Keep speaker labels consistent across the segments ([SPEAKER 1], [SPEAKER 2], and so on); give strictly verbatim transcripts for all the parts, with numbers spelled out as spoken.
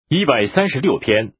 [SPEAKER 1] 一百三十六篇。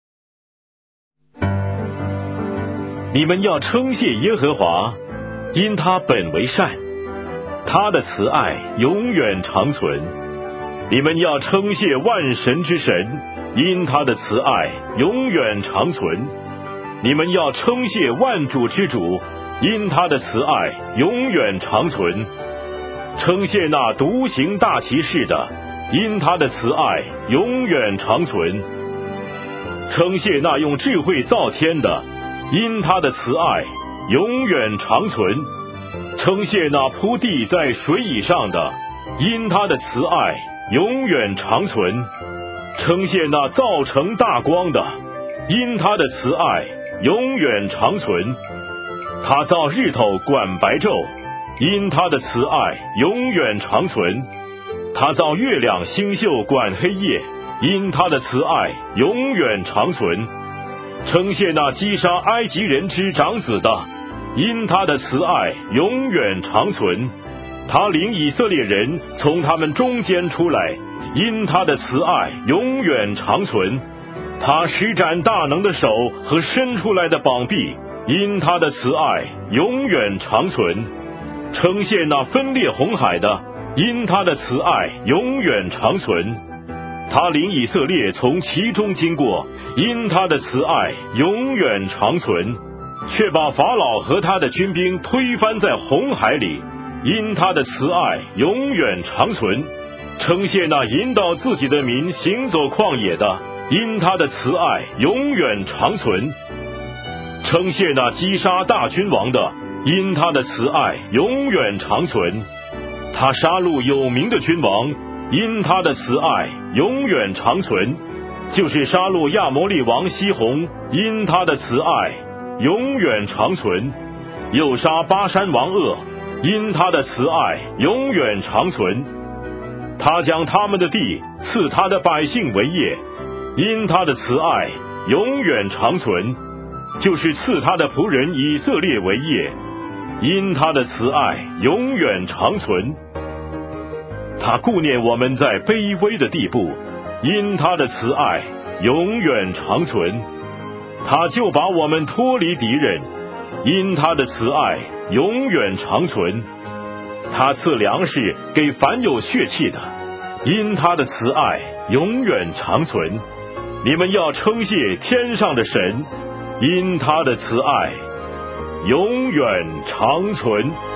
[SPEAKER 1] 你们要称谢耶和华，因他本为善，他的慈爱永远长存。你们要称谢万神之神，因他的慈爱永远长存。你们要称谢万主之主，因他的慈爱永远长存。称谢那独行大奇事的，因他的慈爱永远长存。称谢那用智慧造天的，因他的慈爱永远长存。称谢那铺地在水以上的，因他的慈爱永远长存。称谢那造成大光的，因他的慈爱永远长存。他造日头管白昼，因他的慈爱永远长存。他造月亮星宿管黑夜，因他的慈爱永远长存。称谢那击杀埃及人之长子的，因他的慈爱永远长存。他领以色列人从他们中间出来，因他的慈爱永远长存。他施展大能的手和伸出来的膀臂，因他的慈爱永远长存。称谢那分裂红海的，因他的慈爱永远长存。他领以色列从其中经过，因他的慈爱永远长存。却把法老和他的军兵推翻在红海里，因他的慈爱永远长存。称谢那引导自己的民行走旷野的，因他的慈爱永远长存。称谢那击杀大君王的，因他的慈爱永远长存。他杀戮有名的君王，因他的慈爱永远长存。就是杀戮亚摩利王西宏，因他的慈爱永远长存。又杀巴山王噩，因他的慈爱永远长存。他将他们的地赐他的百姓为业，因他的慈爱永远长存。就是赐他的仆人以色列为业，因他的慈爱永远长存。他顾念我们在卑微的地步，因他的慈爱永远长存。他就把我们脱离敌人，因他的慈爱永远长存。他赐粮食给凡有血气的，因他的慈爱永远长存。你们要称谢天上的神，因他的慈爱永远长存。